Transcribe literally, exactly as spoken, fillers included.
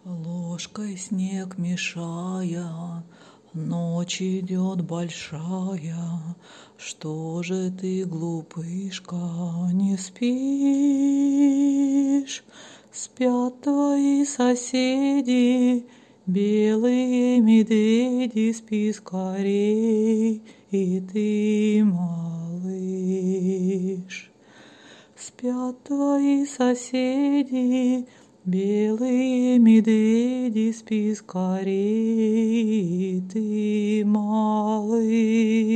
Ложкой снег мешая, ночь идет большая. Что же ты, глупышка, не спишь? Спят твои соседи, белые медведи, спи скорей, и ты, малыш. Спят твои соседи, белые медведи, спи скорей, и ты, малыш.